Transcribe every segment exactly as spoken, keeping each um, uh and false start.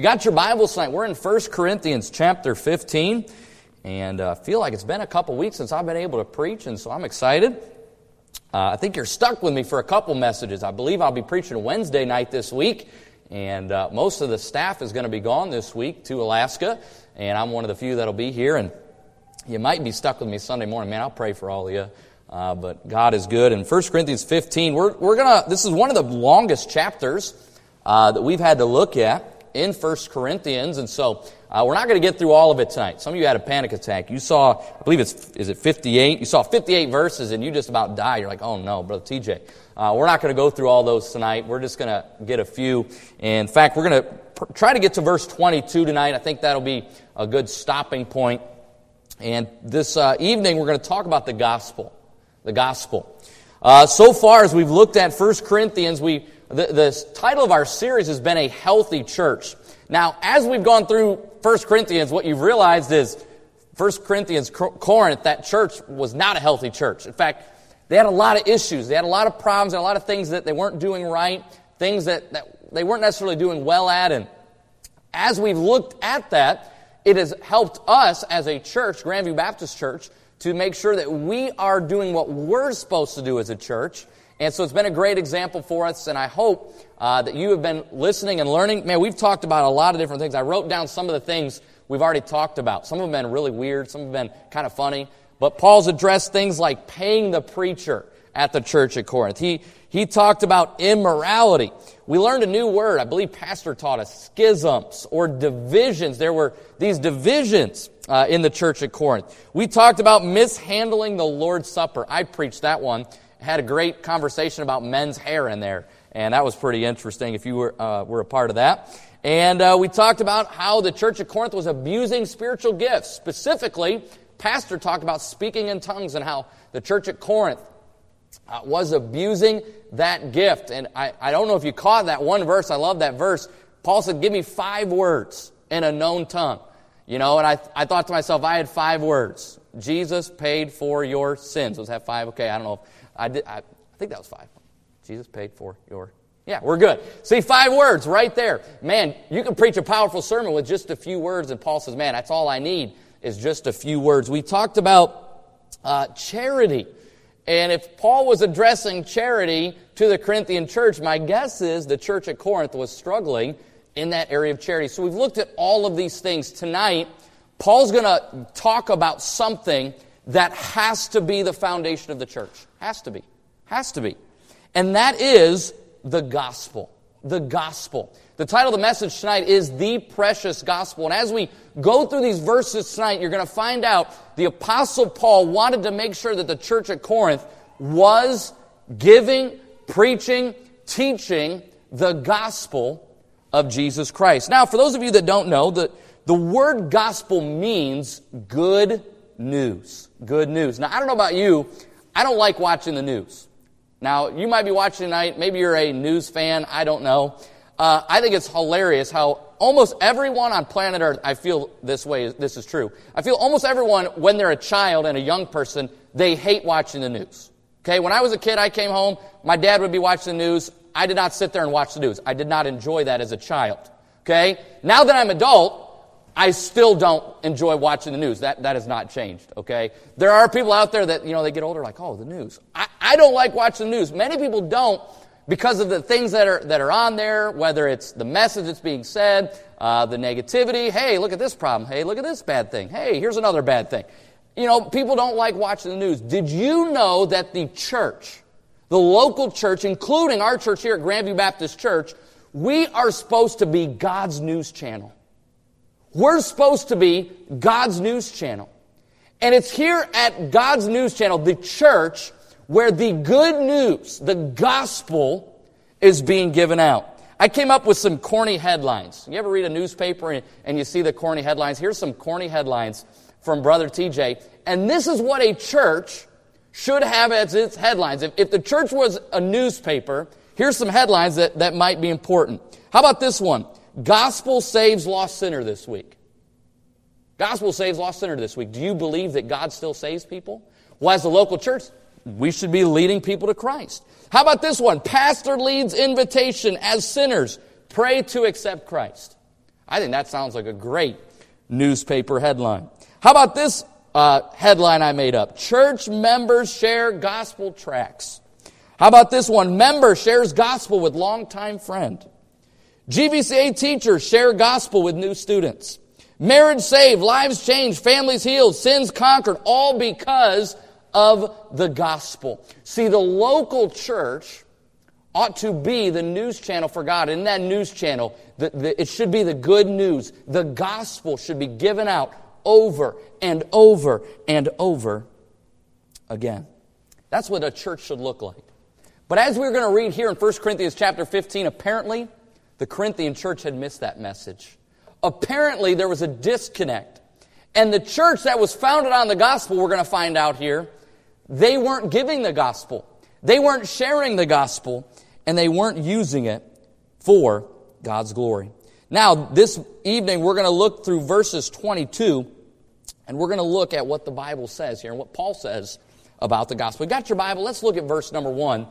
you got your Bibles tonight, we're in First Corinthians chapter fifteen, and I uh, feel like it's been a couple weeks since I've been able to preach, and so I'm excited. Uh, I think you're stuck with me for a couple messages. I believe I'll be preaching Wednesday night this week, and uh, most of the staff is going to be gone this week to Alaska, and I'm one of the few that'll be here, and you might be stuck with me Sunday morning. Man, I'll pray for all of you, uh, but God is good. In First Corinthians fifteen, we're, we're going to, this is one of the longest chapters uh, that we've had to look at in First Corinthians, and so uh, we're not going to get through all of it tonight. Some of you had a panic attack. You saw, I believe it's, is it fifty-eight? You saw fifty-eight verses and you just about died. You're like, oh no, Brother T J. Uh, we're not going to go through all those tonight. We're just going to get a few. In fact, we're going to pr- try to get to verse twenty-two tonight. I think that'll be a good stopping point. And this uh, evening we're going to talk about the gospel. The gospel. Uh, so far as we've looked at First Corinthians, we The, the title of our series has been A Healthy Church. Now, as we've gone through First Corinthians, what you've realized is First Corinthians, Corinth, that church was not a healthy church. In fact, they had a lot of issues. They had a lot of problems, a lot of things that they weren't doing right, things that, that they weren't necessarily doing well at. And as we've looked at that, it has helped us as a church, Grandview Baptist Church, to make sure that we are doing what we're supposed to do as a church. And so it's been a great example for us, and I hope uh, that you have been listening and learning. Man, we've talked about a lot of different things. I wrote down some of the things we've already talked about. Some of them have been really weird. Some have been kind of funny. But Paul's addressed things like paying the preacher at the church at Corinth. He, he talked about immorality. We learned a new word. I believe Pastor taught us, schisms or divisions. There were these divisions uh, in the church at Corinth. We talked about mishandling the Lord's Supper. I preached that one. Had a great conversation about men's hair in there, and that was pretty interesting if you were uh, were a part of that. And uh, we talked about how the church at Corinth was abusing spiritual gifts. Specifically, Pastor talked about speaking in tongues and how the church at Corinth uh, was abusing that gift. And I, I don't know if you caught that one verse. I love that verse. Paul said, give me five words in a known tongue. You know, and I I thought to myself, I had five words. Jesus paid for your sins. Was that five? Okay, I don't know if I did. I, I think that was five. Jesus paid for your... Yeah, we're good. See, five words right there. Man, you can preach a powerful sermon with just a few words, and Paul says, man, that's all I need is just a few words. We talked about uh, charity. And if Paul was addressing charity to the Corinthian church, my guess is the church at Corinth was struggling in that area of charity. So we've looked at all of these things. Tonight, Paul's going to talk about something that has to be the foundation of the church. Has to be. Has to be. And that is the gospel. The gospel. The title of the message tonight is The Precious Gospel. And as we go through these verses tonight, you're going to find out the Apostle Paul wanted to make sure that the church at Corinth was giving, preaching, teaching the gospel of Jesus Christ. Now, for those of you that don't know, the, the word gospel means good news. Good news. Now, I don't know about you, I don't like watching the news. Now, you might be watching tonight, maybe you're a news fan, I don't know. Uh, I think it's hilarious how almost everyone on planet Earth, I feel this way, this is true. I feel almost everyone, when they're a child and a young person, they hate watching the news. Okay, when I was a kid, I came home, my dad would be watching the news. I did not sit there and watch the news. I did not enjoy that as a child. Okay, now that I'm adult, I still don't enjoy watching the news. That that has not changed, okay? There are people out there that, you know, they get older like, oh, the news. I, I don't like watching the news. Many people don't because of the things that are that are on there, whether it's the message that's being said, uh, the negativity. Hey, look at this problem. Hey, look at this bad thing. Hey, here's another bad thing. You know, people don't like watching the news. Did you know that the church, the local church, including our church here at Grandview Baptist Church, we are supposed to be God's news channel? We're supposed to be God's news channel. And it's here at God's news channel, the church, where the good news, the gospel, is being given out. I came up with some corny headlines. You ever read a newspaper and, and you see the corny headlines? Here's some corny headlines from Brother T J. And this is what a church should have as its headlines. If, if the church was a newspaper, here's some headlines that, that might be important. How about this one? Gospel saves lost sinner this week. Gospel saves lost sinner this week. Do you believe that God still saves people? Well, as the local church, we should be leading people to Christ. How about this one? Pastor leads invitation as sinners. Pray to accept Christ. I think that sounds like a great newspaper headline. How about this uh, headline I made up? Church members share gospel tracts. How about this one? Member shares gospel with longtime friend. G V C A teachers share gospel with new students. Marriage saved, lives changed, families healed, sins conquered, all because of the gospel. See, the local church ought to be the news channel for God. In that news channel, the, the, it should be the good news. The gospel should be given out over and over and over again. That's what a church should look like. But as we're going to read here in First Corinthians chapter fifteen, apparently the Corinthian church had missed that message. Apparently there was a disconnect. And the church that was founded on the gospel, we're going to find out here, they weren't giving the gospel. They weren't sharing the gospel, and they weren't using it for God's glory. Now, this evening, we're going to look through verses twenty-two, and we're going to look at what the Bible says here and what Paul says about the gospel. You got your Bible? Let's look at verse number one,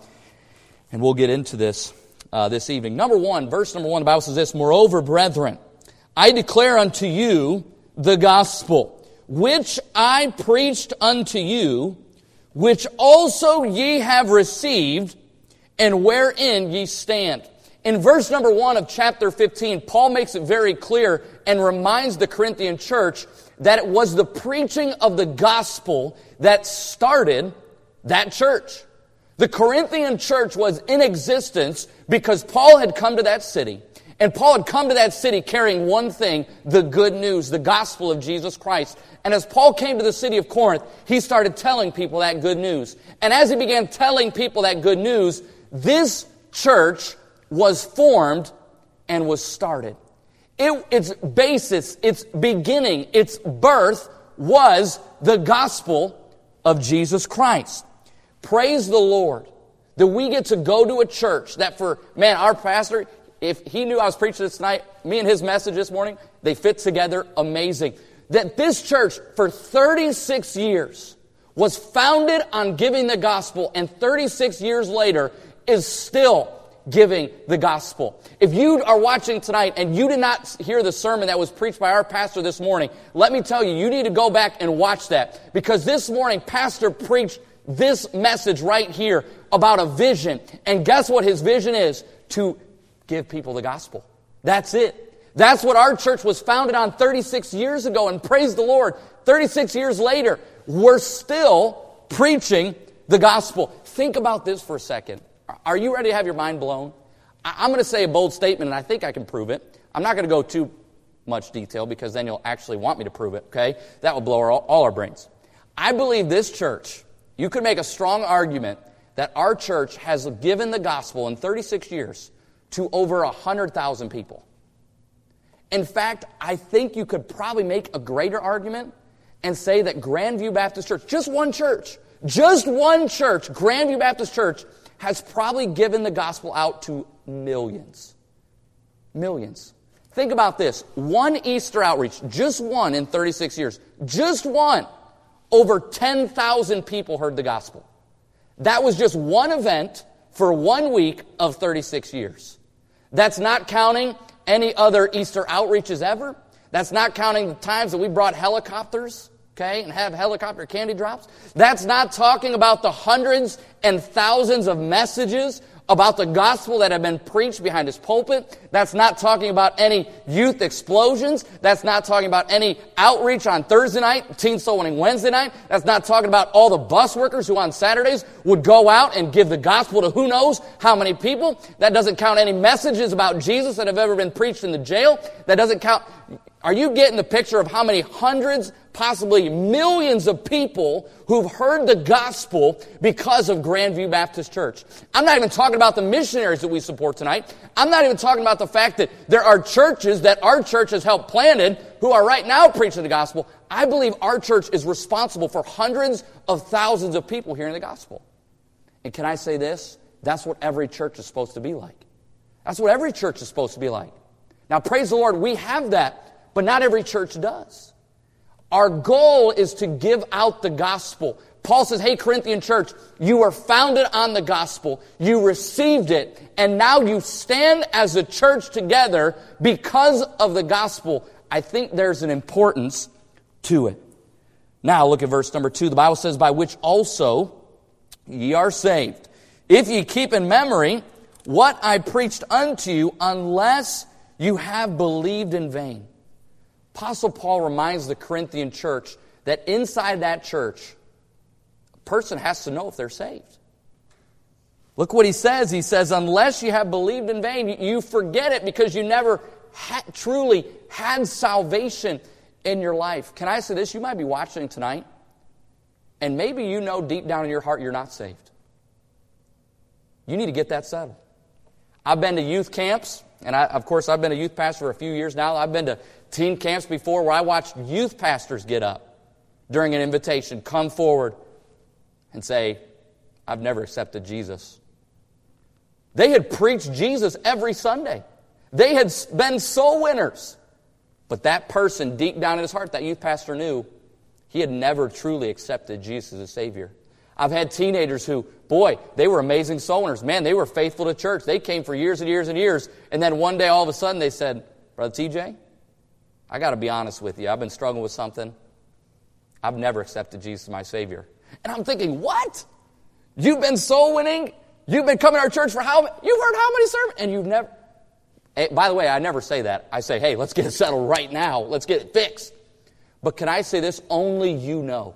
and we'll get into this uh, this evening. Number one, verse number one, the Bible says this, Moreover, brethren, I declare unto you the gospel, which I preached unto you, which also ye have received, and wherein ye stand. In verse number one of chapter fifteen, Paul makes it very clear and reminds the Corinthian church that it was the preaching of the gospel that started that church. The Corinthian church was in existence because Paul had come to that city. And Paul had come to that city carrying one thing, the good news, the gospel of Jesus Christ. And as Paul came to the city of Corinth, he started telling people that good news. And as he began telling people that good news, this church was formed and was started. It, its basis, its beginning, its birth was the gospel of Jesus Christ. Praise the Lord that we get to go to a church that for, man, our pastor, if he knew I was preaching this tonight, me and his message this morning, they fit together amazing. That this church for thirty-six years was founded on giving the gospel, and thirty-six years later is still giving the gospel. If you are watching tonight and you did not hear the sermon that was preached by our pastor this morning, let me tell you, you need to go back and watch that. Because this morning, pastor preached this message right here about a vision. And guess what his vision is? To give people the gospel. That's it. That's what our church was founded on thirty-six years ago. And praise the Lord, thirty-six years later, we're still preaching the gospel. Think about this for a second. Are you ready to have your mind blown? I'm going to say a bold statement, and I think I can prove it. I'm not going to go too much detail because then you'll actually want me to prove it, okay? That will blow our, all our brains. I believe this church, you could make a strong argument that our church has given the gospel in thirty-six years to over one hundred thousand people. In fact, I think you could probably make a greater argument and say that Grandview Baptist Church, just one church, just one church, Grandview Baptist Church, has probably given the gospel out to millions. Millions. Think about this. One Easter outreach, just one in thirty-six years, just one, over ten thousand people heard the gospel. That was just one event for one week of thirty-six years. That's not counting any other Easter outreaches ever. That's not counting the times that we brought helicopters, okay, and have helicopter candy drops. That's not talking about the hundreds and thousands of messages about the gospel that have been preached behind his pulpit. That's not talking about any youth explosions. That's not talking about any outreach on Thursday night, teen soul winning Wednesday night. That's not talking about all the bus workers who on Saturdays would go out and give the gospel to who knows how many people. That doesn't count any messages about Jesus that have ever been preached in the jail. That doesn't count. Are you getting the picture of how many hundreds, possibly millions of people who've heard the gospel because of Grandview Baptist Church? I'm not even talking about the missionaries that we support tonight. I'm not even talking about the fact that there are churches that our church has helped planted who are right now preaching the gospel. I believe our church is responsible for hundreds of thousands of people hearing the gospel. And can I say this? That's what every church is supposed to be like. That's what every church is supposed to be like. Now, praise the Lord, we have that. But not every church does. Our goal is to give out the gospel. Paul says, hey, Corinthian church, you were founded on the gospel. You received it. And now you stand as a church together because of the gospel. I think there's an importance to it. Now look at verse number two. The Bible says, by which also ye are saved, if ye keep in memory what I preached unto you, unless you have believed in vain. Apostle Paul reminds the Corinthian church that inside that church, a person has to know if they're saved. Look what he says. He says, unless you have believed in vain, you forget it because you never ha- truly had salvation in your life. Can I say this? You might be watching tonight, and maybe you know deep down in your heart you're not saved. You need to get that settled. I've been to youth camps, and I, of course I've been a youth pastor for a few years now. I've been to teen camps before where I watched youth pastors get up during an invitation, come forward and say, I've never accepted Jesus. They had preached Jesus every Sunday. They had been soul winners. But that person, deep down in his heart, that youth pastor knew he had never truly accepted Jesus as Savior. I've had teenagers who, boy, they were amazing soul winners. Man, they were faithful to church. They came for years and years and years. And then one day, all of a sudden, they said, Brother T J, I got to be honest with you. I've been struggling with something. I've never accepted Jesus as my Savior. And I'm thinking, what? You've been soul winning? You've been coming to our church for how many? You've heard how many sermons? And you've never... Hey, by the way, I never say that. I say, hey, let's get it settled right now. Let's get it fixed. But can I say this? Only you know.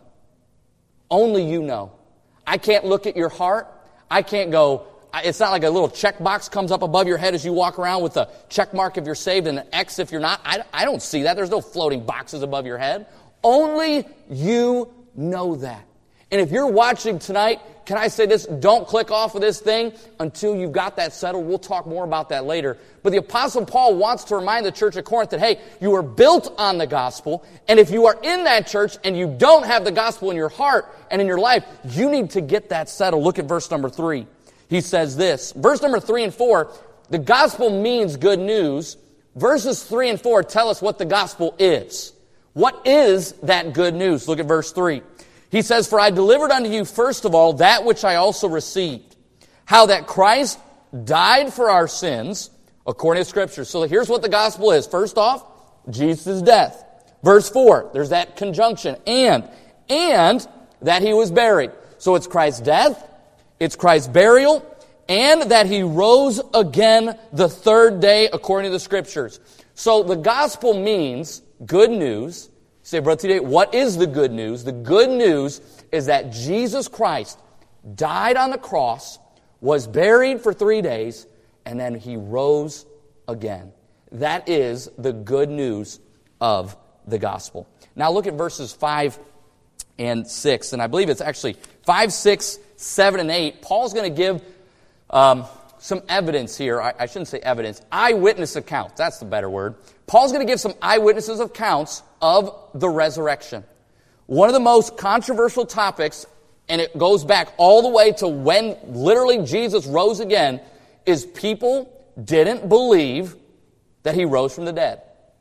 Only you know. I can't look at your heart. I can't go, it's not like a little checkbox comes up above your head as you walk around with a check mark if you're saved and an X if you're not. I, I don't see that. There's no floating boxes above your head. Only you know that. And if you're watching tonight, can I say this? Don't click off of this thing until you've got that settled. We'll talk more about that later. But the Apostle Paul wants to remind the church of Corinth that, hey, you were built on the gospel. And if you are in that church and you don't have the gospel in your heart and in your life, you need to get that settled. Look at verse number three. He says this. Verse number three and four, the gospel means good news. Verses three and four tell us what the gospel is. What is that good news? Look at verse three. He says, for I delivered unto you first of all that which I also received, how that Christ died for our sins, according to Scripture. So here's what the gospel is. First off, Jesus' death. Verse four, there's that conjunction, and, and that he was buried. So it's Christ's death, it's Christ's burial, and that he rose again the third day, according to the Scriptures. So the gospel means good news. Say, Brother T J, what is the good news? The good news is that Jesus Christ died on the cross, was buried for three days, and then he rose again. That is the good news of the gospel. Now look at verses five and six, and I believe it's actually five, six, seven, and eight. Paul's going to give um, some evidence here. I, I shouldn't say evidence. Eyewitness accounts. That's the better word. Paul's going to give some eyewitnesses accounts of the resurrection. One of the most controversial topics, and it goes back all the way to when literally Jesus rose again, is people didn't believe that he rose from the dead.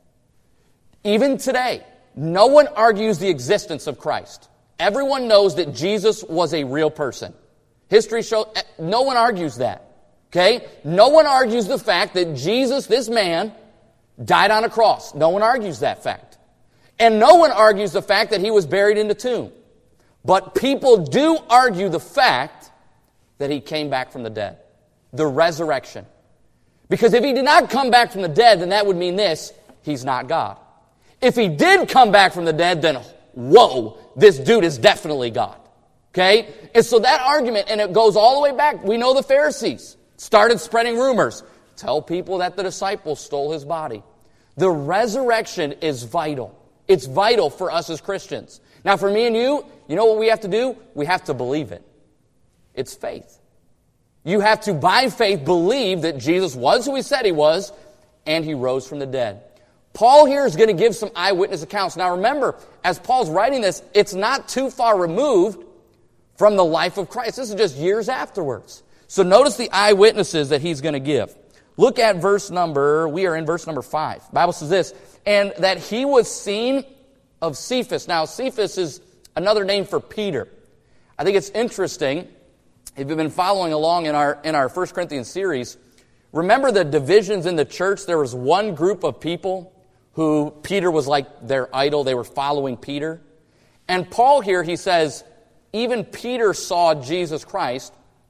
Even today, no one argues the existence of Christ. Everyone knows that Jesus was a real person. History shows, no one argues that. Okay? No one argues the fact that Jesus, this man, died on a cross. No one argues that fact. And no one argues the fact that he was buried in the tomb. But people do argue the fact that he came back from the dead. The resurrection. Because if he did not come back from the dead, then that would mean this: he's not God. If he did come back from the dead, then whoa, this dude is definitely God. Okay? And so that argument, and it goes all the way back. We know the Pharisees started spreading rumors. Tell people that the disciples stole his body. The resurrection is vital. It's vital for us as Christians. Now for me and you, you know what we have to do? We have to believe it. It's faith. You have to, by faith, believe that Jesus was who he said he was, and he rose from the dead. Paul here is going to give some eyewitness accounts. Now remember, as Paul's writing this, it's not too far removed from the life of Christ. This is just years afterwards. So notice the eyewitnesses that he's going to give. Look at verse number, we are in verse number five. The Bible says this, and that he was seen of Cephas. Now, Cephas is another name for Peter. I think it's interesting, if you've been following along in our in our First Corinthians series, remember the divisions in the church? There was one group of people who Peter was like their idol. They were following Peter. And Paul here, he says, even Peter saw Jesus Christ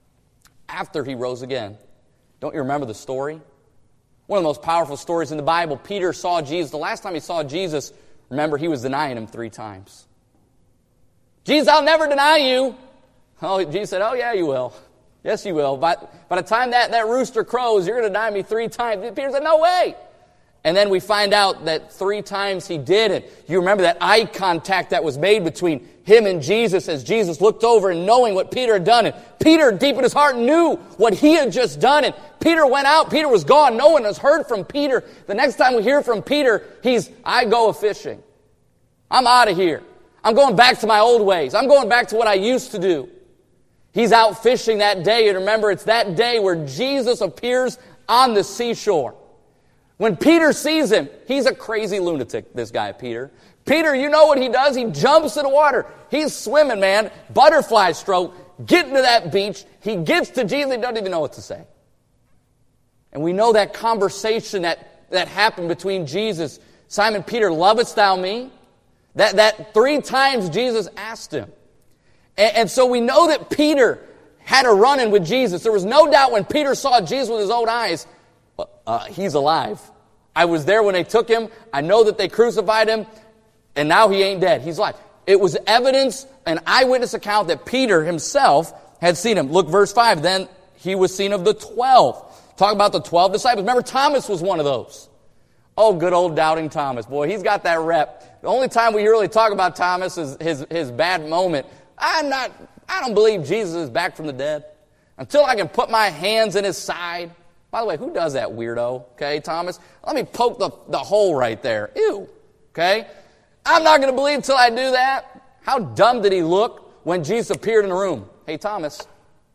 after he rose again. Don't you remember the story? One of the most powerful stories in the Bible. Peter saw Jesus. The last time he saw Jesus, remember, he was denying him three times. Jesus, I'll never deny you. Oh, Jesus said, oh yeah, you will. Yes, you will. By, by the time that, that rooster crows, you're going to deny me three times. Peter said, no way. And then we find out that three times he did it. You remember that eye contact that was made between him and Jesus as Jesus looked over and knowing what Peter had done. And Peter, deep in his heart, knew what he had just done. And Peter went out. Peter was gone. No one has heard from Peter. The next time we hear from Peter, he's, I go a-fishing. I'm out of here. I'm going back to my old ways. I'm going back to what I used to do. He's out fishing that day. And remember, it's that day where Jesus appears on the seashore. When Peter sees him, he's a crazy lunatic, this guy, Peter. Peter, you know what he does? He jumps in the water. He's swimming, man. Butterfly stroke. Getting to that beach. He gets to Jesus. He doesn't even know what to say. And we know that conversation that, that happened between Jesus. Simon Peter, lovest thou me? That, that three times Jesus asked him. And, and so we know that Peter had a run-in with Jesus. There was no doubt when Peter saw Jesus with his own eyes, Uh, he's alive. I was there when they took him. I know that they crucified him, and now he ain't dead. He's alive. It was evidence, an eyewitness account that Peter himself had seen him. Look, verse five. Then he was seen of the twelve. Talk about the twelve disciples. Remember, Thomas was one of those. Oh, good old doubting Thomas. Boy, he's got that rep. The only time we really talk about Thomas is his, his bad moment. I'm not, I don't believe Jesus is back from the dead until I can put my hands in his side. By the way, who does that, weirdo? Okay, Thomas? Let me poke the, the hole right there. Ew. Okay? I'm not going to believe until I do that. How dumb did he look when Jesus appeared in the room? Hey, Thomas.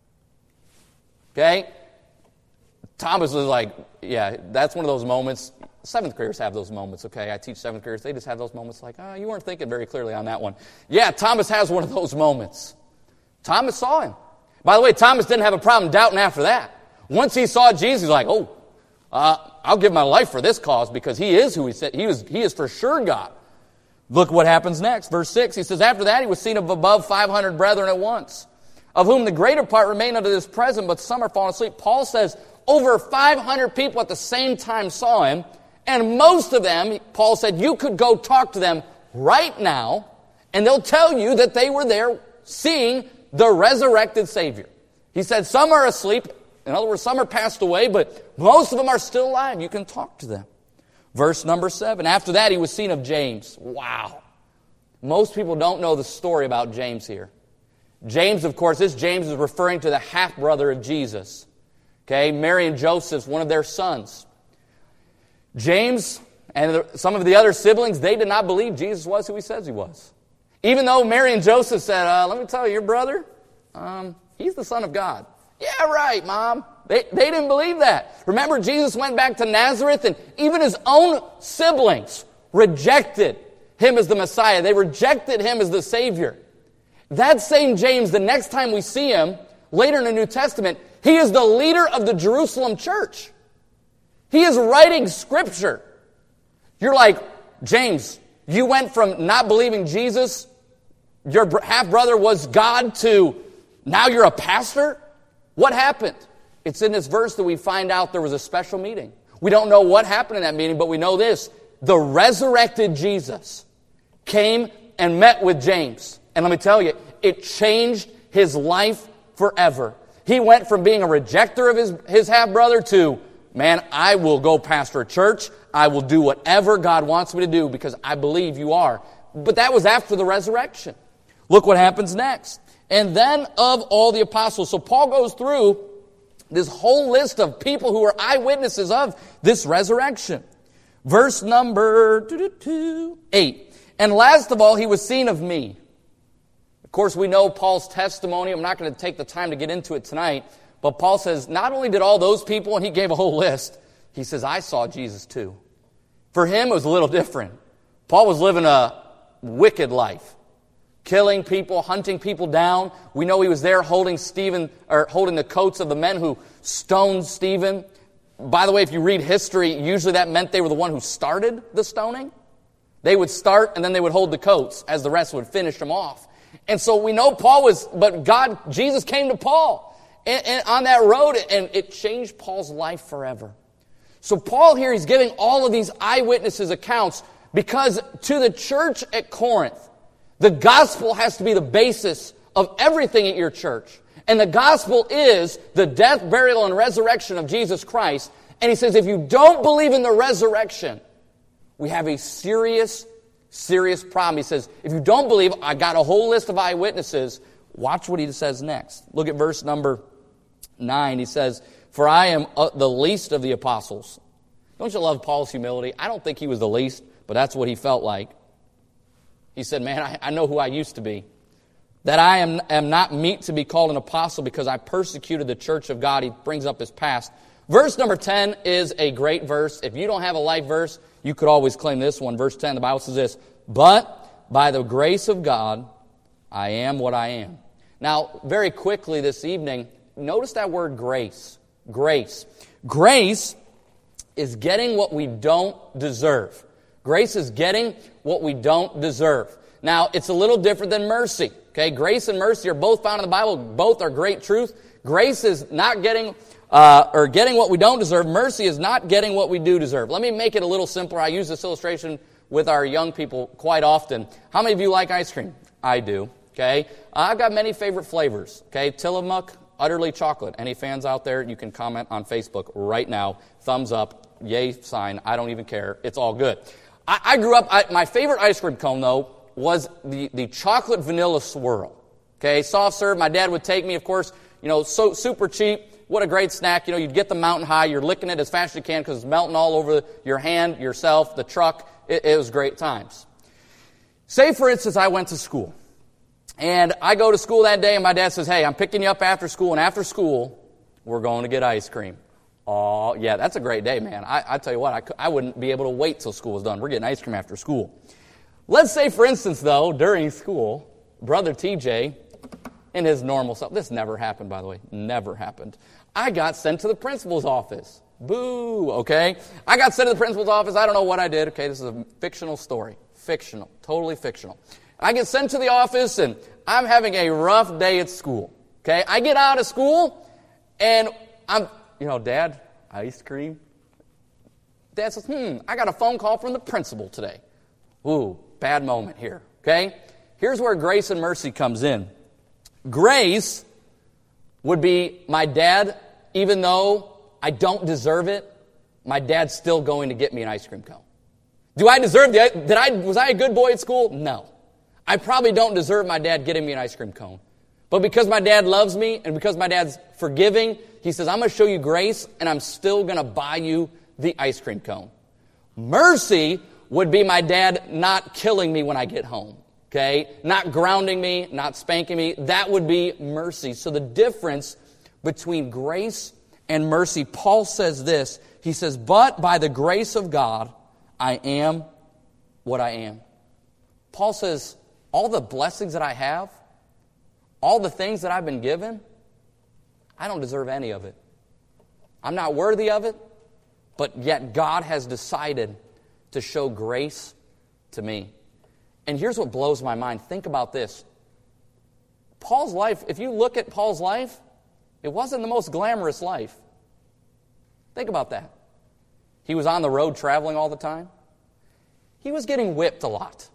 Okay? Thomas was like, yeah, that's one of those moments. Seventh graders have those moments, okay? I teach seventh graders. They just have those moments like, oh, you weren't thinking very clearly on that one. Yeah, Thomas has one of those moments. Thomas saw him. By the way, Thomas didn't have a problem doubting after that. Once he saw Jesus, he's like, oh, uh, I'll give my life for this cause because he is who he said. He was, he is for sure God. Look what happens next. Verse six, he says, after that he was seen of above five hundred brethren at once, of whom the greater part remain unto this present, but some are fallen asleep. Paul says over five hundred people at the same time saw him, and most of them, Paul said, you could go talk to them right now, and they'll tell you that they were there seeing the resurrected Savior. He said some are asleep. In other words, some are passed away, but most of them are still alive. You can talk to them. Verse number seven. After that, he was seen of James. Wow. Most people don't know the story about James here. James, of course, this James is referring to the half-brother of Jesus. Okay, Mary and Joseph, one of their sons. James and some of the other siblings, they did not believe Jesus was who he says he was. Even though Mary and Joseph said, uh, let me tell you, your brother, um, he's the Son of God. Yeah, right, Mom. They, they didn't believe that. Remember, Jesus went back to Nazareth, and even his own siblings rejected him as the Messiah. They rejected him as the Savior. That same James, the next time we see him, later in the New Testament, he is the leader of the Jerusalem church. He is writing Scripture. You're like, James, you went from not believing Jesus, your half-brother was God, to now you're a pastor? What happened? It's in this verse that we find out there was a special meeting. We don't know what happened in that meeting, but we know this. The resurrected Jesus came and met with James. And let me tell you, it changed his life forever. He went from being a rejecter of his, his half-brother to, man, I will go pastor a church. I will do whatever God wants me to do because I believe you are. But that was after the resurrection. Look what happens next. And then of all the apostles. So Paul goes through this whole list of people who are eyewitnesses of this resurrection. Verse number eight. And last of all, he was seen of me. Of course, we know Paul's testimony. I'm not going to take the time to get into it tonight. But Paul says, not only did all those people, and he gave a whole list, he says, I saw Jesus too. For him, it was a little different. Paul was living a wicked life. killing people, hunting people down. We know he was there holding Stephen, or holding the coats of the men who stoned Stephen. By the way, if you read history, usually that meant they were the one who started the stoning. They would start and then they would hold the coats as the rest would finish them off. And so we know Paul was, but God, Jesus came to Paul and, and on that road, and it changed Paul's life forever. So Paul here, he's giving all of these eyewitnesses accounts because to the church at Corinth, the gospel has to be the basis of everything at your church. And the gospel is the death, burial, and resurrection of Jesus Christ. And he says, if you don't believe in the resurrection, we have a serious, serious problem. He says, if you don't believe, I got a whole list of eyewitnesses. Watch what he says next. Look at verse number nine. He says, for I am the least of the apostles. Don't you love Paul's humility? I don't think he was the least, but that's what he felt like. He said, man, I, I know who I used to be. That I am, am not meet to be called an apostle because I persecuted the church of God. He brings up his past. Verse number ten is a great verse. If you don't have a life verse, you could always claim this one. Verse ten, the Bible says this, but by the grace of God, I am what I am. Now, very quickly this evening, notice that word grace. Grace. Grace is getting what we don't deserve. Grace is getting what we don't deserve. Now, it's a little different than mercy. Okay, grace and mercy are both found in the Bible. Both are great truth. Grace is not getting, uh, or getting what we don't deserve. Mercy is not getting what we do deserve. Let me make it a little simpler. I use this illustration with our young people quite often. How many of you like ice cream? I do. Okay, I've got many favorite flavors. Okay, Tillamook, utterly chocolate. Any fans out there? You can comment on Facebook right now. Thumbs up, yay sign. I don't even care. It's all good. I, I grew up. I, my favorite ice cream cone though was the, the chocolate vanilla swirl. Okay, soft serve. My dad would take me, of course, you know, so super cheap. What a great snack. You know, you'd get the Mountain High. You're licking it as fast as you can because it's melting all over your hand, yourself, the truck. It, it was great times. Say, for instance, I went to school. And I go to school that day and my dad says, hey, I'm picking you up after school. And after school, we're going to get ice cream. Oh, yeah, that's a great day, man. I, I tell you what, I, I wouldn't be able to wait till school was done. We're getting ice cream after school. Let's say, for instance, though, during school, Brother T J, in his normal self, this never happened, by the way, never happened. I got sent to the principal's office. Boo, okay? I got sent to the principal's office. I don't know what I did. Okay, this is a fictional story. Fictional, totally fictional. I get sent to the office, and I'm having a rough day at school. Okay, I get out of school, and I'm, you know, Dad, ice cream? Dad says, hmm, I got a phone call from the principal today. Ooh, bad moment here, okay? Here's where grace and mercy comes in. Grace would be my dad, even though I don't deserve it, my dad's still going to get me an ice cream cone. Do I deserve the, did I, was I a good boy at school? No. I probably don't deserve my dad getting me an ice cream cone. But because my dad loves me and because my dad's forgiving, he says, I'm going to show you grace and I'm still going to buy you the ice cream cone. Mercy would be my dad not killing me when I get home, okay? Not grounding me, not spanking me. That would be mercy. So the difference between grace and mercy, Paul says this. He says, but by the grace of God, I am what I am. Paul says, all the blessings that I have, all the things that I've been given, I don't deserve any of it. I'm not worthy of it, but yet God has decided to show grace to me. And here's what blows my mind. Think about this. Paul's life, if you look at Paul's life, it wasn't the most glamorous life. Think about that. He was on the road traveling all the time. He was getting whipped a lot.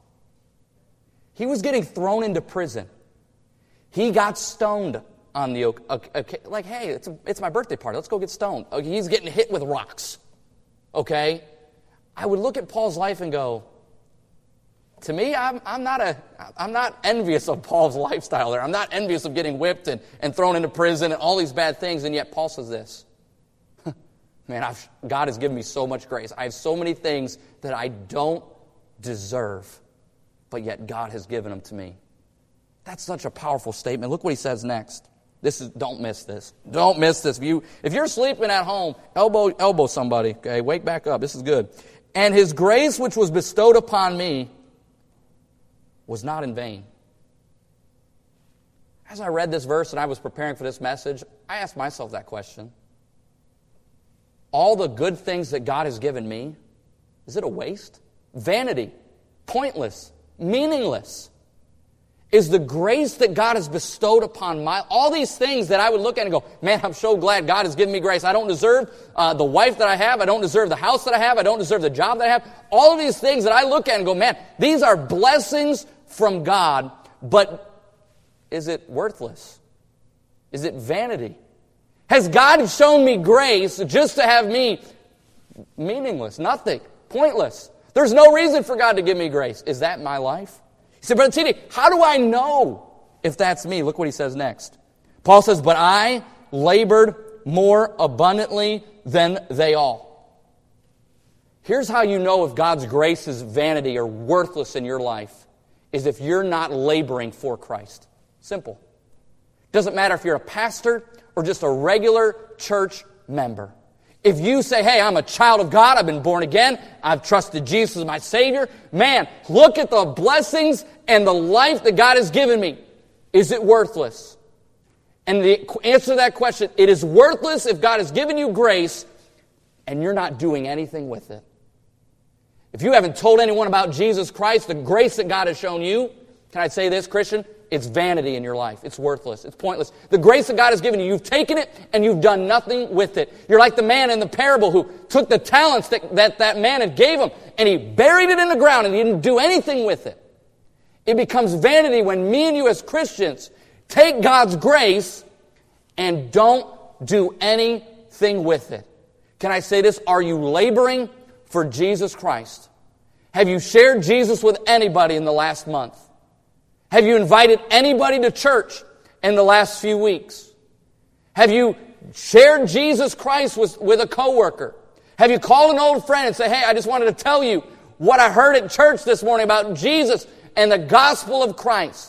He was getting thrown into prison. He got stoned on the, okay, like, hey, it's, a, it's my birthday party. Let's go get stoned. He's getting hit with rocks. Okay? I would look at Paul's life and go, to me, I'm, I'm not a, I'm not envious of Paul's lifestyle there. I'm not envious of getting whipped and, and thrown into prison and all these bad things. And yet Paul says this, man, I've, God has given me so much grace. I have so many things that I don't deserve, but yet God has given them to me. That's such a powerful statement. Look what he says next. This is, don't miss this. Don't miss this. If, you, if you're sleeping at home, elbow, elbow somebody, okay? Wake back up. This is good. And his grace which was bestowed upon me was not in vain. As I read this verse and I was preparing for this message, I asked myself that question. All the good things that God has given me, is it a waste? Vanity, pointless, meaningless. Is the grace that God has bestowed upon my, all these things that I would look at and go, man, I'm so glad God has given me grace. I don't deserve uh, the wife that I have. I don't deserve the house that I have. I don't deserve the job that I have. All of these things that I look at and go, man, these are blessings from God, but is it worthless? Is it vanity? Has God shown me grace just to have me meaningless, nothing, pointless? There's no reason for God to give me grace. Is that my life? He said, Brother T D, how do I know if that's me? Look what he says next. Paul says, but I labored more abundantly than they all. Here's how you know if God's grace is vanity or worthless in your life, is if you're not laboring for Christ. Simple. Doesn't matter if you're a pastor or just a regular church member. If you say, hey, I'm a child of God, I've been born again, I've trusted Jesus as my Savior, man, look at the blessings and the life that God has given me. Is it worthless? And the answer to that question, it is worthless if God has given you grace and you're not doing anything with it. If you haven't told anyone about Jesus Christ, the grace that God has shown you, can I say this, Christian? It's vanity in your life. It's worthless. It's pointless. The grace that God has given you, you've taken it and you've done nothing with it. You're like the man in the parable who took the talents that that, that man had gave him and he buried it in the ground and he didn't do anything with it. It becomes vanity when me and you as Christians take God's grace and don't do anything with it. Can I say this? Are you laboring for Jesus Christ? Have you shared Jesus with anybody in the last month? Have you invited anybody to church in the last few weeks? Have you shared Jesus Christ with, with a coworker? Have you called an old friend and said, hey, I just wanted to tell you what I heard at church this morning about Jesus and the gospel of Christ?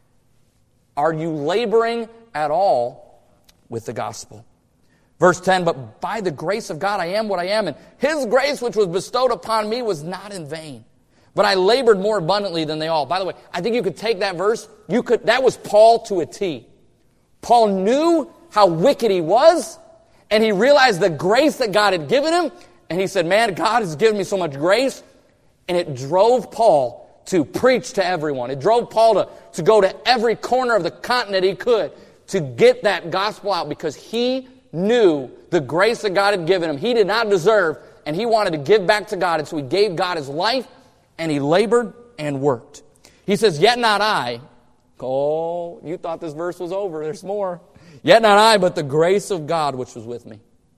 Are you laboring at all with the gospel? Verse ten, but by the grace of God I am what I am, and His grace which was bestowed upon me was not in vain. But I labored more abundantly than they all. By the way, I think you could take that verse. You could. That was Paul to a T. Paul knew how wicked he was, and he realized the grace that God had given him, and he said, man, God has given me so much grace, and it drove Paul to preach to everyone. It drove Paul to, to go to every corner of the continent he could to get that gospel out because he knew the grace that God had given him. He did not deserve, and he wanted to give back to God, and so he gave God his life, and he labored and worked. He says, yet not I. Oh, you thought this verse was over. There's more. Yet not I, but the grace of God which was with me.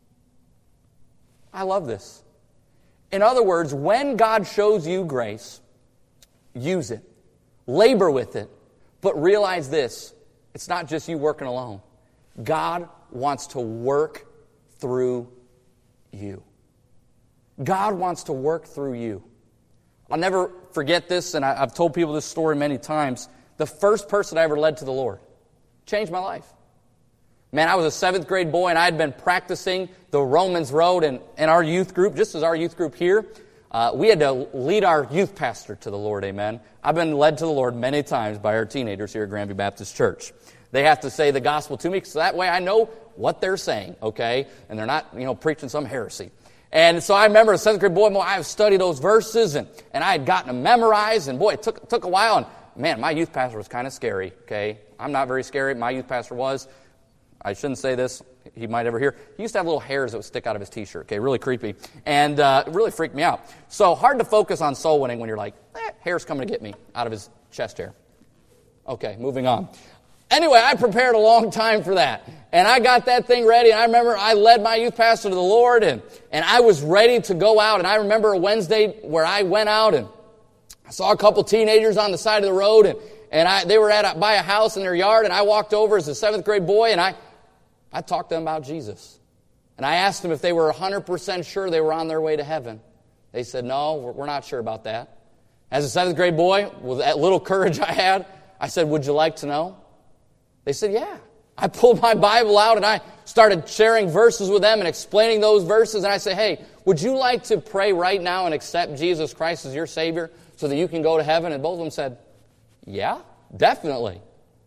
I love this. In other words, when God shows you grace, use it. Labor with it. But realize this. It's not just you working alone. God wants to work through you. God wants to work through you. I'll never forget this, and I, I've told people this story many times. The first person I ever led to the Lord changed my life. Man, I was a seventh grade boy, and I had been practicing the Romans Road in, in our youth group, just as our youth group here. Uh, we had to lead our youth pastor to the Lord, amen. I've been led to the Lord many times by our teenagers here at Grandview Baptist Church. They have to say the gospel to me, so that way I know what they're saying, okay? And they're not, you know, preaching some heresy. And so I remember as a seventh grade boy, boy, I have studied those verses, and, and I had gotten them memorized, and boy, it took, took a while, and man, my youth pastor was kind of scary, okay? I'm not very scary. My youth pastor was. I shouldn't say this. He might ever hear. He used to have little hairs that would stick out of his T-shirt, okay? Really creepy. And uh, it really freaked me out. So hard to focus on soul winning when you're like, eh, hair's coming to get me out of his chest hair. Okay, moving on. Anyway, I prepared a long time for that. And I got that thing ready. And I remember I led my youth pastor to the Lord. And, and I was ready to go out. And I remember a Wednesday where I went out and I saw a couple teenagers on the side of the road. And, and I, they were at a, by a house in their yard. And I walked over as a seventh grade boy. And I, I talked to them about Jesus. And I asked them if they were one hundred percent sure they were on their way to heaven. They said, no, we're, we're not sure about that. As a seventh grade boy, with that little courage I had, I said, would you like to know? They said, yeah. I pulled my Bible out and I started sharing verses with them and explaining those verses. And I said, hey, would you like to pray right now and accept Jesus Christ as your Savior so that you can go to heaven? And both of them said, yeah, definitely.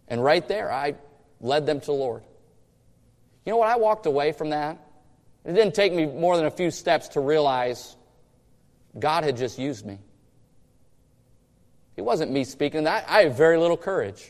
And right there, I led them to the Lord. You know what? I walked away from that. It didn't take me more than a few steps to realize God had just used me. It wasn't me speaking that. I had very little courage.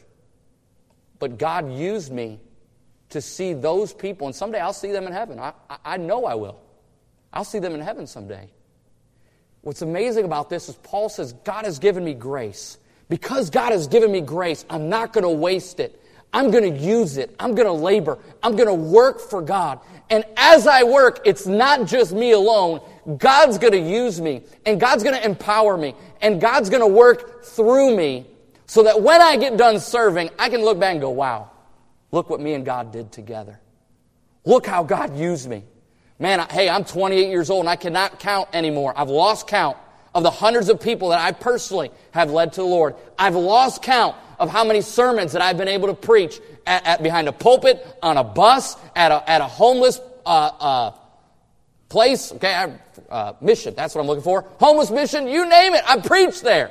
But God used me to see those people, and someday I'll see them in heaven. I, I, I know I will. I'll see them in heaven someday. What's amazing about this is Paul says, God has given me grace. Because God has given me grace, I'm not going to waste it. I'm going to use it. I'm going to labor. I'm going to work for God. And as I work, it's not just me alone. God's going to use me. And God's going to empower me. And God's going to work through me so that when I get done serving, I can look back and go, wow, look what me and God did together. Look how God used me. Man, I, hey, I'm twenty-eight years old and I cannot count anymore. I've lost count of the hundreds of people that I personally have led to the Lord. I've lost count of how many sermons that I've been able to preach at, at behind a pulpit, on a bus, at a, at a homeless uh, uh, place. Okay, I, uh, mission, that's what I'm looking for. Homeless mission, you name it, I preached there.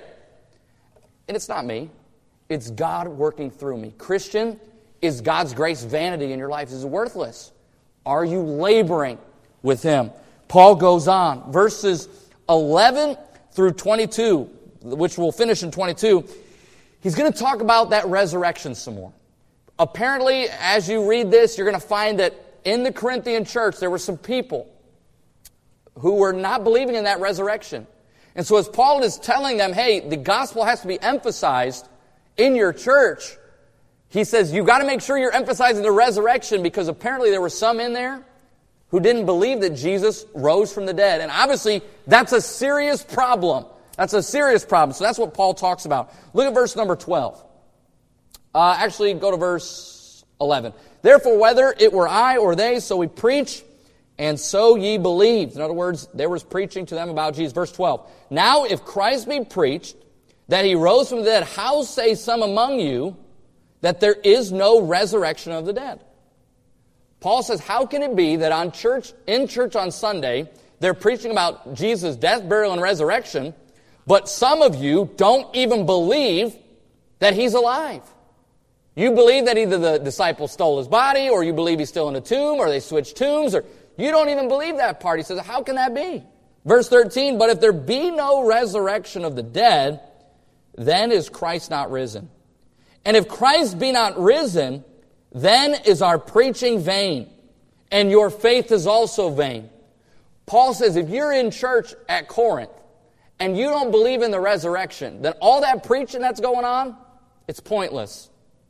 And it's not me. It's God working through me. Christian, is God's grace vanity in your life? Is it worthless? Are you laboring with Him? Paul goes on, verses eleven through twenty-two, which we'll finish in twenty-two. He's going to talk about that resurrection some more. Apparently, as you read this, you're going to find that in the Corinthian church, there were some people who were not believing in that resurrection. And so as Paul is telling them, hey, the gospel has to be emphasized in your church, he says, you've got to make sure you're emphasizing the resurrection, because apparently there were some in there who didn't believe that Jesus rose from the dead. And obviously, that's a serious problem. That's a serious problem. So that's what Paul talks about. Look at verse number twelve. Uh, actually, go to verse eleven. Therefore, whether it were I or they, so we preach, and so ye believed. In other words, there was preaching to them about Jesus. Verse twelve. Now, if Christ be preached, that He rose from the dead, how say some among you that there is no resurrection of the dead? Paul says, how can it be that on church, in church on Sunday, they're preaching about Jesus' death, burial, and resurrection, but some of you don't even believe that He's alive? You believe that either the disciples stole His body, or you believe He's still in a tomb, or they switched tombs, or you don't even believe that part. He says, how can that be? Verse thirteen, but if there be no resurrection of the dead, then is Christ not risen? And if Christ be not risen, then is our preaching vain, and your faith is also vain. Paul says, if you're in church at Corinth, and you don't believe in the resurrection, then all that preaching that's going on, it's pointless.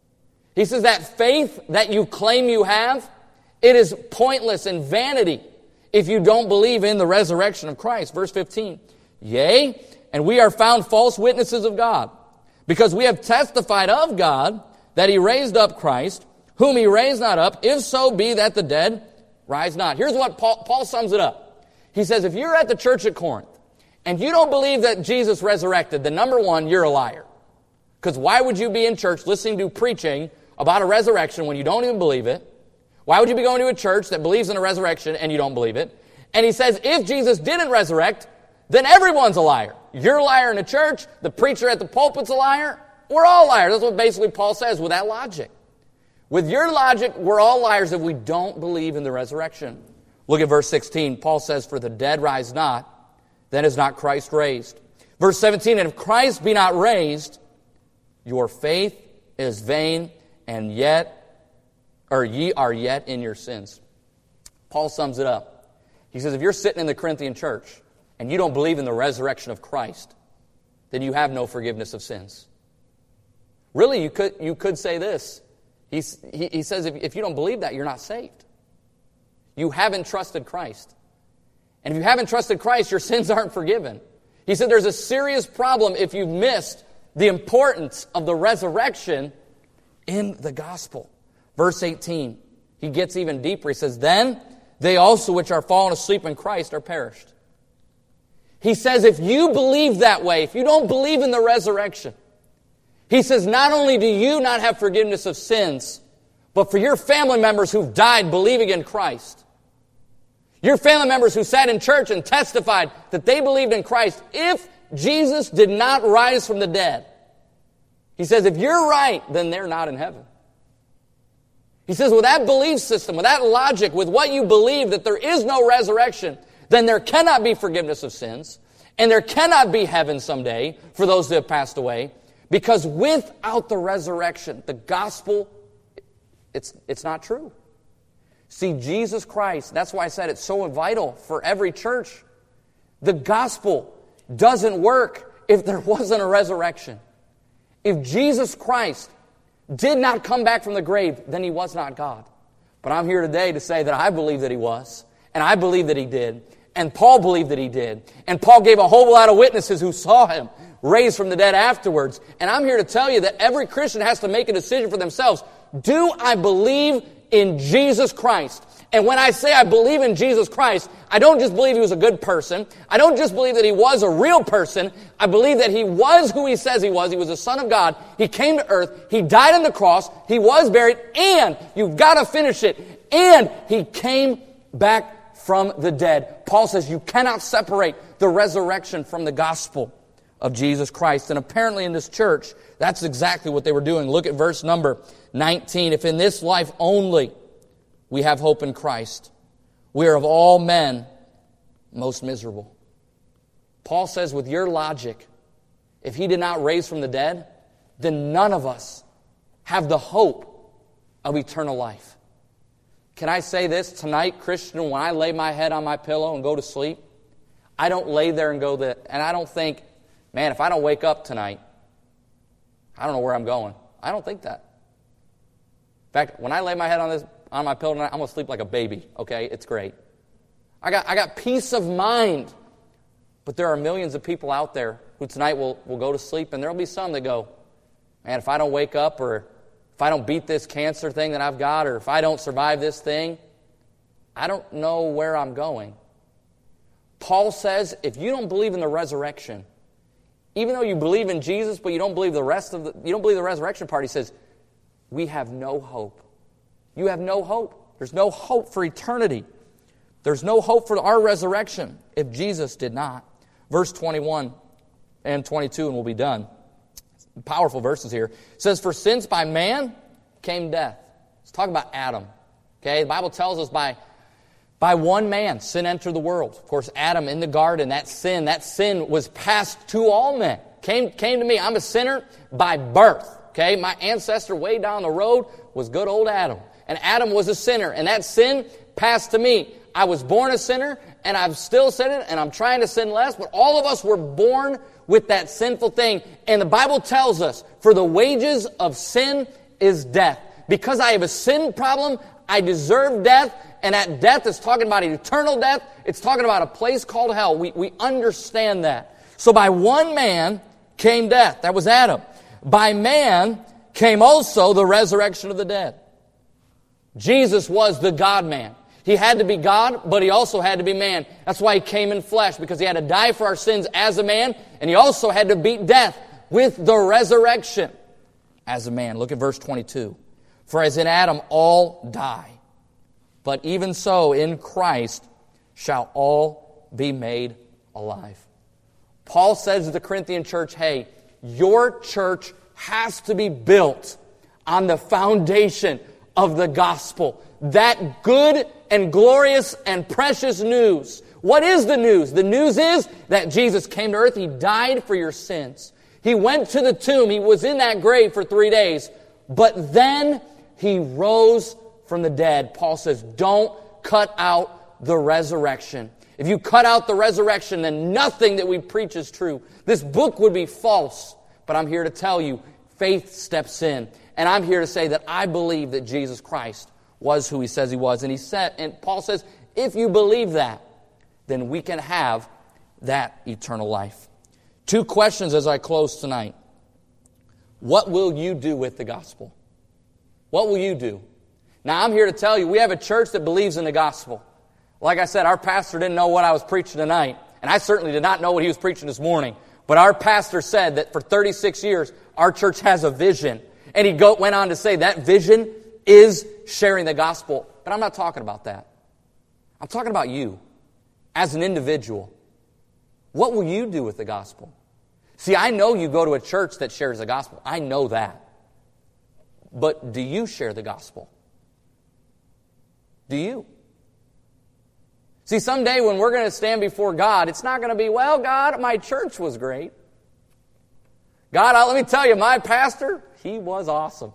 He says that faith that you claim you have, it is pointless and vanity if you don't believe in the resurrection of Christ. Verse fifteen, yea, and we are found false witnesses of God, because we have testified of God that He raised up Christ, whom He raised not up, if so be that the dead rise not. Here's what Paul, Paul sums it up. He says, if you're at the church at Corinth, and you don't believe that Jesus resurrected, then number one, you're a liar. Because why would you be in church listening to preaching about a resurrection when you don't even believe it? Why would you be going to a church that believes in a resurrection and you don't believe it? And he says, if Jesus didn't resurrect, then everyone's a liar. You're a liar in the church. The preacher at the pulpit's a liar. We're all liars. That's what basically Paul says with that logic. With your logic, we're all liars if we don't believe in the resurrection. Look at verse sixteen. Paul says, for the dead rise not, then is not Christ raised. Verse seventeen, and if Christ be not raised, your faith is vain, and yet, or ye are yet in your sins. Paul sums it up. He says, if you're sitting in the Corinthian church, and you don't believe in the resurrection of Christ, then you have no forgiveness of sins. Really, you could, you could say this. He's, he, he says, if, if you don't believe that, you're not saved. You haven't trusted Christ. And if you haven't trusted Christ, your sins aren't forgiven. He said there's a serious problem if you've missed the importance of the resurrection in the gospel. Verse eighteen, he gets even deeper. He says, then they also which are fallen asleep in Christ are perished. He says if you believe that way, if you don't believe in the resurrection, he says not only do you not have forgiveness of sins, but for your family members who've died believing in Christ, your family members who sat in church and testified that they believed in Christ, if Jesus did not rise from the dead, He says, if you're right, then they're not in heaven. He says, with that belief system, with that logic, with what you believe that there is no resurrection, then there cannot be forgiveness of sins, and there cannot be heaven someday for those that have passed away, because without the resurrection, the gospel, it's, it's not true. See, Jesus Christ, that's why I said it's so vital for every church. The gospel doesn't work if there wasn't a resurrection. If Jesus Christ did not come back from the grave, then He was not God. But I'm here today to say that I believe that He was, and I believe that He did, and Paul believed that He did, and Paul gave a whole lot of witnesses who saw Him raised from the dead afterwards. And I'm here to tell you that every Christian has to make a decision for themselves. Do I believe in Jesus Christ? And when I say I believe in Jesus Christ, I don't just believe He was a good person. I don't just believe that He was a real person. I believe that He was who He says He was. He was the Son of God. He came to earth. He died on the cross. He was buried. And, you've got to finish it, and He came back from the dead. Paul says you cannot separate the resurrection from the gospel of Jesus Christ. And apparently in this church, that's exactly what they were doing. Look at verse number nineteen. If in this life only we have hope in Christ, we are of all men most miserable. Paul says with your logic, if He did not raise from the dead, then none of us have the hope of eternal life. Can I say this tonight, Christian, when I lay my head on my pillow and go to sleep, I don't lay there and go that, and I don't think, man, if I don't wake up tonight, I don't know where I'm going. I don't think that. In fact, when I lay my head on this on my pillow tonight, I'm going to sleep like a baby, okay? It's great. I got I got peace of mind. But there are millions of people out there who tonight will, will go to sleep, and there will be some that go, man, if I don't wake up, or if I don't beat this cancer thing that I've got, or if I don't survive this thing, I don't know where I'm going. Paul says, if you don't believe in the resurrection, even though you believe in Jesus, but you don't believe the rest of the, you don't believe the resurrection part, he says, we have no hope. You have no hope. There's no hope for eternity. There's no hope for our resurrection if Jesus did not. Verse twenty-one and twenty-two, and we'll be done. Powerful verses here. It says, for since by man came death. Let's talk about Adam. Okay, the Bible tells us by, by one man sin entered the world. Of course, Adam in the garden, that sin, that sin was passed to all men. Came, came to me. I'm a sinner by birth. Okay, my ancestor way down the road was good old Adam. And Adam was a sinner, and that sin passed to me. I was born a sinner, and I'm still sinning, and I'm trying to sin less, but all of us were born with that sinful thing. And the Bible tells us, for the wages of sin is death. Because I have a sin problem, I deserve death, and that death is talking about an eternal death. It's talking about a place called hell. We, we understand that. So by one man came death. That was Adam. By man came also the resurrection of the dead. Jesus was the God-man. He had to be God, but He also had to be man. That's why He came in flesh, because He had to die for our sins as a man, and He also had to beat death with the resurrection as a man. Look at verse twenty-two. For as in Adam all die, but even so in Christ shall all be made alive. Paul says to the Corinthian church, hey, your church has to be built on the foundation of the gospel. That good and glorious and precious news. What is the news? The news is that Jesus came to earth. He died for your sins. He went to the tomb. He was in that grave for three days. But then He rose from the dead. Paul says, don't cut out the resurrection. If you cut out the resurrection, then nothing that we preach is true. This book would be false. But I'm here to tell you, faith steps in. And I'm here to say that I believe that Jesus Christ was who He says He was. And he said, and Paul says, if you believe that, then we can have that eternal life. Two questions as I close tonight. What will you do with the gospel? What will you do? Now, I'm here to tell you, we have a church that believes in the gospel. Like I said, our pastor didn't know what I was preaching tonight. And I certainly did not know what he was preaching this morning. But our pastor said that for thirty-six years, our church has a vision. And he go, went on to say that vision is sharing the gospel. But I'm not talking about that. I'm talking about you as an individual. What will you do with the gospel? See, I know you go to a church that shares the gospel. I know that. But do you share the gospel? Do you? See, someday when we're going to stand before God, it's not going to be, well, God, my church was great. God, let me tell you, my pastor, he was awesome.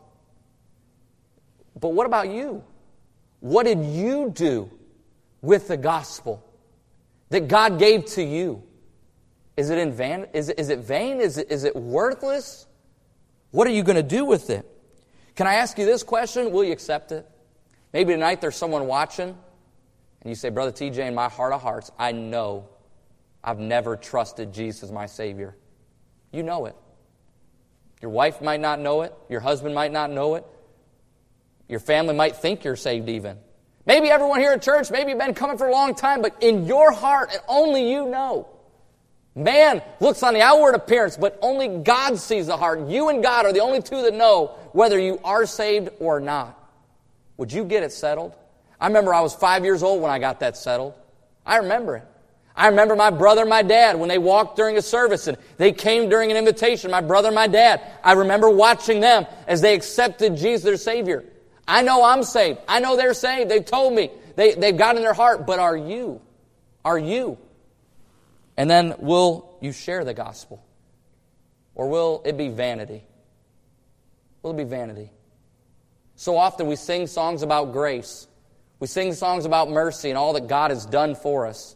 But what about you? What did you do with the gospel that God gave to you? Is it in vain? Is it, is it vain? Is it, is it worthless? What are you going to do with it? Can I ask you this question? Will you accept it? Maybe tonight there's someone watching, and you say, Brother T J, in my heart of hearts, I know I've never trusted Jesus as my Savior. You know it. Your wife might not know it. Your husband might not know it. Your family might think you're saved even. Maybe everyone here at church, maybe you've been coming for a long time, but in your heart, and only you know. Man looks on the outward appearance, but only God sees the heart. You and God are the only two that know whether you are saved or not. Would you get it settled? I remember I was five years old when I got that settled. I remember it. I remember my brother and my dad when they walked during a service and they came during an invitation, my brother and my dad. I remember watching them as they accepted Jesus their Savior. I know I'm saved. I know they're saved. They told me. They, they've got in their heart. But are you? Are you? And then will you share the gospel? Or will it be vanity? Will it be vanity? So often we sing songs about grace. We sing songs about mercy and all that God has done for us.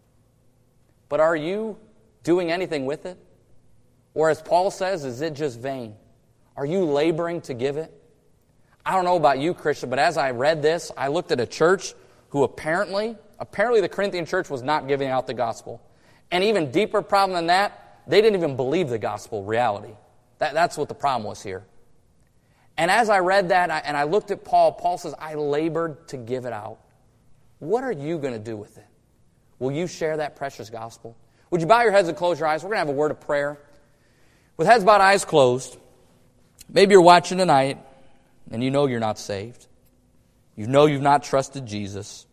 But are you doing anything with it? Or as Paul says, is it just vain? Are you laboring to give it? I don't know about you, Christian, but as I read this, I looked at a church who apparently, apparently the Corinthian church was not giving out the gospel. And even deeper problem than that, they didn't even believe the gospel reality. That, that's what the problem was here. And as I read that and I looked at Paul, Paul says, I labored to give it out. What are you going to do with it? Will you share that precious gospel? Would you bow your heads and close your eyes? We're going to have a word of prayer. With heads bowed, eyes closed, maybe you're watching tonight and you know you're not saved. You know you've not trusted Jesus.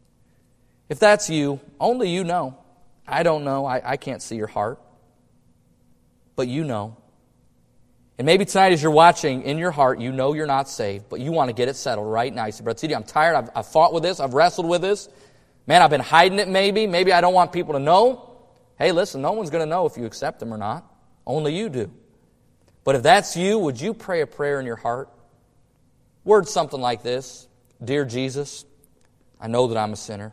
If that's you, only you know. I don't know. I, I can't see your heart. But you know. And maybe tonight as you're watching, in your heart, you know you're not saved, but you want to get it settled right now. You say, Brother T D, I'm tired. I've, I've fought with this. I've wrestled with this. Man, I've been hiding it maybe. Maybe I don't want people to know. Hey, listen, no one's going to know if you accept them or not. Only you do. But if that's you, would you pray a prayer in your heart? Word something like this. Dear Jesus, I know that I'm a sinner.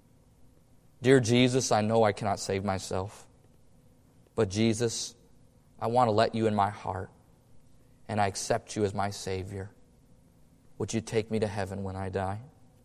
Dear Jesus, I know I cannot save myself. But Jesus, I want to let you in my heart. And I accept you as my Savior. Would you take me to heaven when I die?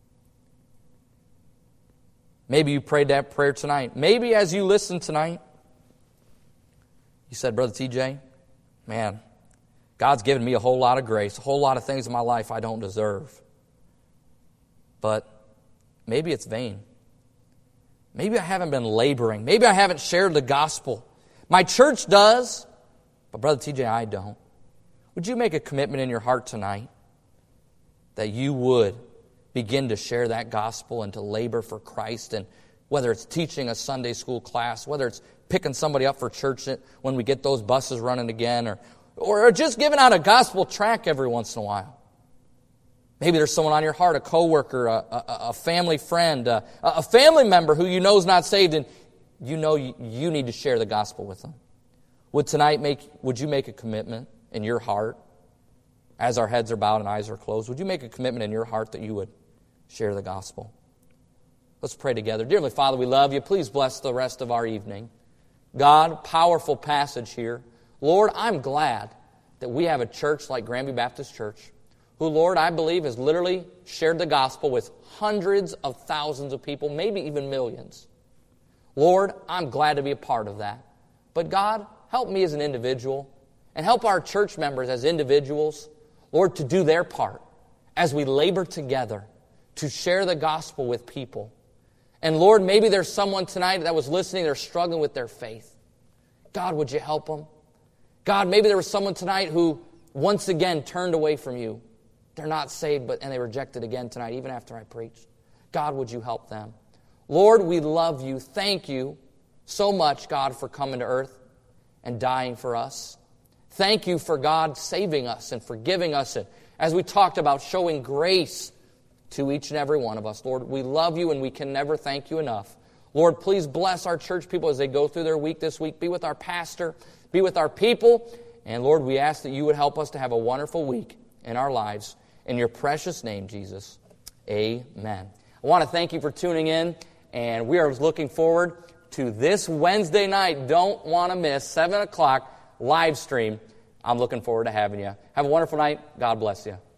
Maybe you prayed that prayer tonight. Maybe as you listen tonight, you said, Brother T J, man, God's given me a whole lot of grace, a whole lot of things in my life I don't deserve. But maybe it's vain. Maybe I haven't been laboring. Maybe I haven't shared the gospel. My church does, but Brother T J, I don't. Would you make a commitment in your heart tonight that you would begin to share that gospel and to labor for Christ? And whether it's teaching a Sunday school class, whether it's picking somebody up for church when we get those buses running again, or, or just giving out a gospel tract every once in a while. Maybe there's someone on your heart, a coworker, a, a, a family friend, a, a family member who you know is not saved, and you know you, you need to share the gospel with them. Would tonight make? Would you make a commitment in your heart, as our heads are bowed and eyes are closed? Would you make a commitment in your heart that you would share the gospel? Let's pray together. Dearly Father, we love you. Please bless the rest of our evening. God, powerful passage here. Lord, I'm glad that we have a church like Granby Baptist Church, who, Lord, I believe has literally shared the gospel with hundreds of thousands of people, maybe even millions. Lord, I'm glad to be a part of that. But God, help me as an individual and help our church members as individuals, Lord, to do their part as we labor together to share the gospel with people. And Lord, maybe there's someone tonight that was listening, they're struggling with their faith. God, would you help them? God, maybe there was someone tonight who once again turned away from you. They're not saved, but and they rejected again tonight, even after I preached. God, would you help them? Lord, we love you. Thank you so much, God, for coming to earth. and dying for us. Thank you for God saving us and forgiving us, and as we talked about, showing grace to each and every one of us. Lord, we love you and we can never thank you enough. Lord, please bless our church people as they go through their week this week. Be with our pastor, be with our people, and Lord, we ask that you would help us to have a wonderful week in our lives. In your precious name, Jesus, amen. I want to thank you for tuning in, and we are looking forward to this Wednesday night. Don't want to miss, seven o'clock live stream. I'm looking forward to having you. Have a wonderful night. God bless you.